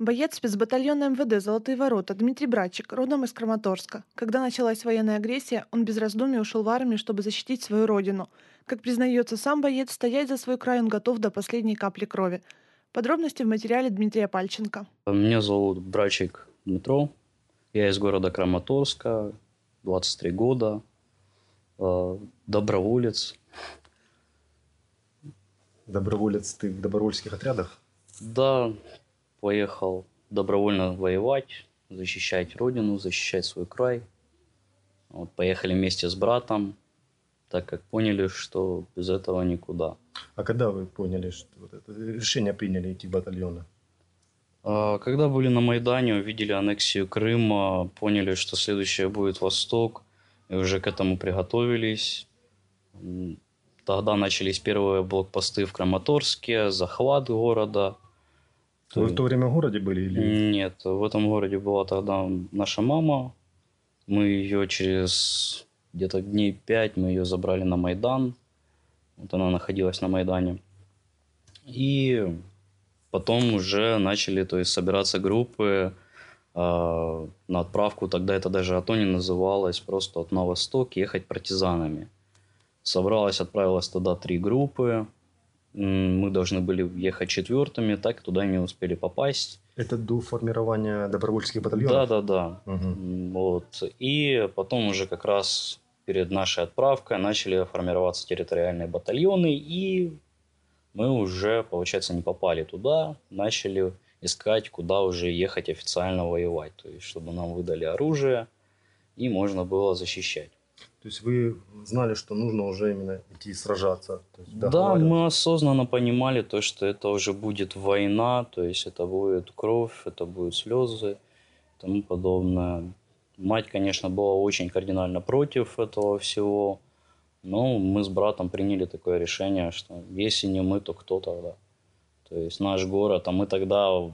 Боец спецбатальона МВД «Золотые ворота» Дмитрий Братчик, родом из Краматорска. Когда началась военная агрессия, он без раздумий ушел в армию, чтобы защитить свою родину. Как признается сам боец, стоять за свой край он готов до последней капли крови. Подробности в материале Дмитрия Пальченко. Меня зовут Брачик Дмитро. Я из города Краматорска, 23 года, доброволец. Доброволец ты в добровольческих отрядах? Да, поехал добровольно воевать, защищать родину, защищать свой край. Вот, поехали вместе с братом, так как поняли, что без этого никуда. А когда вы поняли, что вот это решение приняли идти в батальоны? Когда были на Майдане, увидели аннексию Крыма, поняли, что следующее будет Восток, и уже к этому приготовились. Тогда начались первые блокпосты в Краматорске, захват города. Вы в то время в городе были? Или... Нет, в этом городе была тогда наша мама. Мы ее через где-то дней 5 мы ее забрали на Майдан. Вот она находилась на Майдане. И потом уже начали, то есть, собираться группы на отправку. Тогда это даже АТО не называлось, просто вот на восток ехать партизанами. Собралась, отправилась тогда 3 группы. Мы должны были ехать 4-ми, так туда не успели попасть. Это до формирования добровольческих батальонов? Да. Угу. Вот. И потом уже как раз перед нашей отправкой начали формироваться территориальные батальоны, и мы уже, получается, не попали туда, начали искать, куда уже ехать официально воевать, то есть чтобы нам выдали оружие и можно было защищать. То есть вы знали, что нужно уже именно идти сражаться? То есть, Да, мы осознанно понимали то, что это уже будет война, то есть это будет кровь, это будут слезы и тому подобное. Мать, конечно, была очень кардинально против этого всего, но мы с братом приняли такое решение, что если не мы, то кто тогда? То есть наш город, а мы тогда,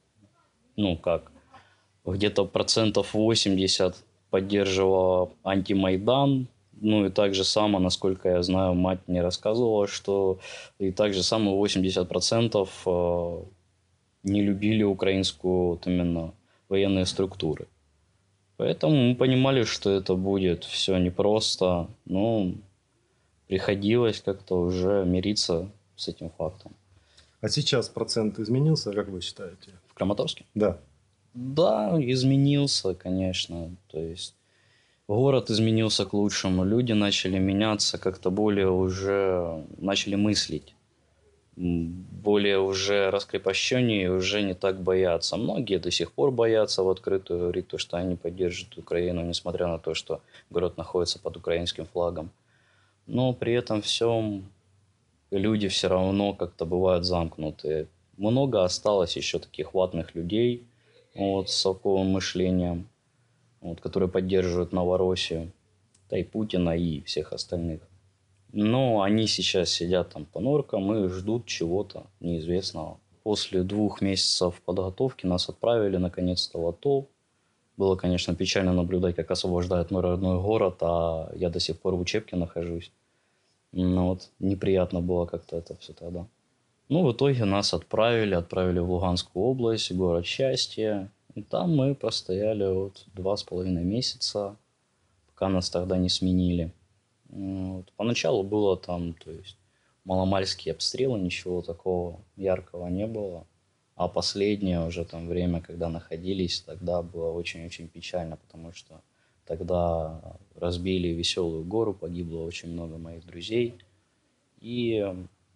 где-то 80% поддерживала антимайдан. И так же само, насколько я знаю, мать мне рассказывала, что и так же само 80% не любили украинскую вот именно военные структуры. Поэтому мы понимали, что это будет все непросто, но приходилось как-то уже мириться с этим фактом. А сейчас процент изменился, как вы считаете? В Краматорске? Да. Да, изменился, конечно. То есть город изменился к лучшему. Люди начали меняться, как-то более уже начали мыслить. Более уже раскрепощеннее, уже не так боятся. Многие до сих пор боятся в открытую говорить, что они поддерживают Украину, несмотря на то, что город находится под украинским флагом. Но при этом всем люди все равно как-то бывают замкнутые. Много осталось еще таких ватных людей с толковым мышлением, которые поддерживают Новороссию, да и Путина, и всех остальных. Но они сейчас сидят там по норкам и ждут чего-то неизвестного. После 2 месяцев подготовки нас отправили наконец-то в АТО. Было, конечно, печально наблюдать, как освобождают мой родной город, а я до сих пор в учебке нахожусь. Неприятно было как-то это все тогда. В итоге нас отправили в Луганскую область, город Счастье. И там мы простояли 2,5 месяца, пока нас тогда не сменили. Поначалу было там, то есть, маломальские обстрелы, ничего такого яркого не было. А последнее уже там время, когда находились, тогда было очень-очень печально, потому что тогда разбили Веселую гору, погибло очень много моих друзей. И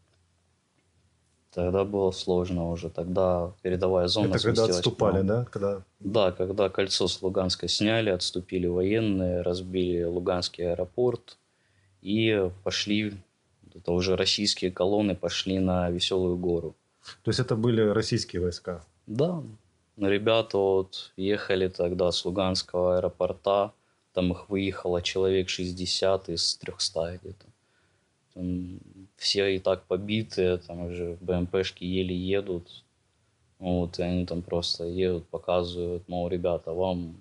тогда было сложно уже. Тогда передовая зона сместилась. Это когда отступали, да? Да, когда кольцо с Луганска сняли, отступили военные, разбили Луганский аэропорт. И пошли, это уже российские колонны пошли на Веселую гору. То есть это были российские войска? Да. Ребята ехали тогда с Луганского аэропорта. Там их выехало человек 60 из 300 где-то. Там все и так побитые, там уже БМПшки еле едут. И они там просто едут, показывают, мол, ребята, вам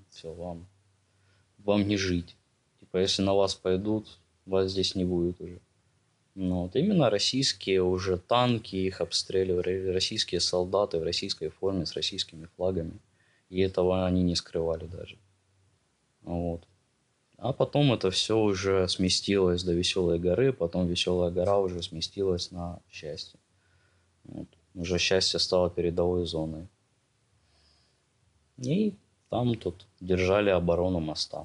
не жить. Если на вас пойдут, вас здесь не будет уже. Ну, вот именно российские уже танки, их обстреливали, российские солдаты в российской форме с российскими флагами. И этого они не скрывали даже. Вот. А потом это все уже сместилось до Веселой горы, потом Веселая гора уже сместилась на Счастье. Вот. Уже Счастье стало передовой зоной. И там тут держали оборону моста.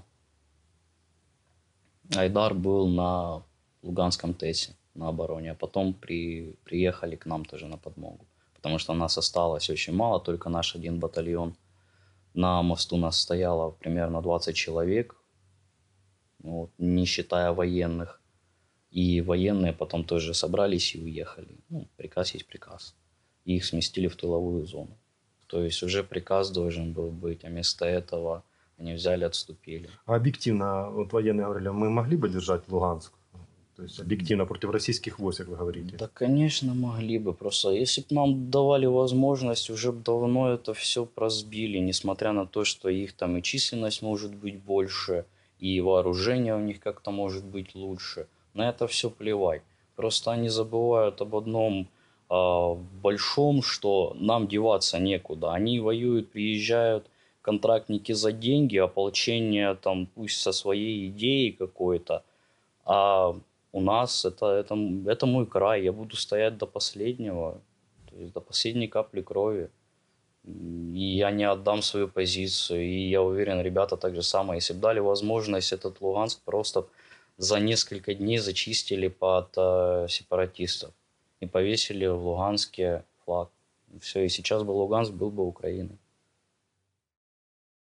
Айдар был на Луганском ТЭСе, на обороне, а потом приехали к нам тоже на подмогу. Потому что нас осталось очень мало, только наш один батальон. На мосту нас стояло примерно 20 человек, вот, не считая военных. И военные потом тоже собрались и уехали. Ну, приказ есть приказ. И их сместили в тыловую зону. То есть уже приказ должен был быть, а вместо этого они взяли, отступили. А объективно, вот военные говорили, мы могли бы держать Луганск? То есть объективно против российских войск, как вы говорите. Да, конечно, могли бы. Просто если бы нам давали возможность, уже б давно это все прозбили, несмотря на то, что их там и численность может быть больше, и вооружение у них как-то может быть лучше. На это все плевать. Просто они забывают об одном большом, что нам деваться некуда. Они воюют, приезжают контрактники за деньги, ополчение там пусть со своей идеей какой-то, а у нас это мой край, я буду стоять до последнего, то есть до последней капли крови. И я не отдам свою позицию. И я уверен, ребята так же самое. Если бы дали возможность, этот Луганск просто за несколько дней зачистили под сепаратистов. И повесили в Луганске флаг. Все, и сейчас бы Луганск был бы Украиной.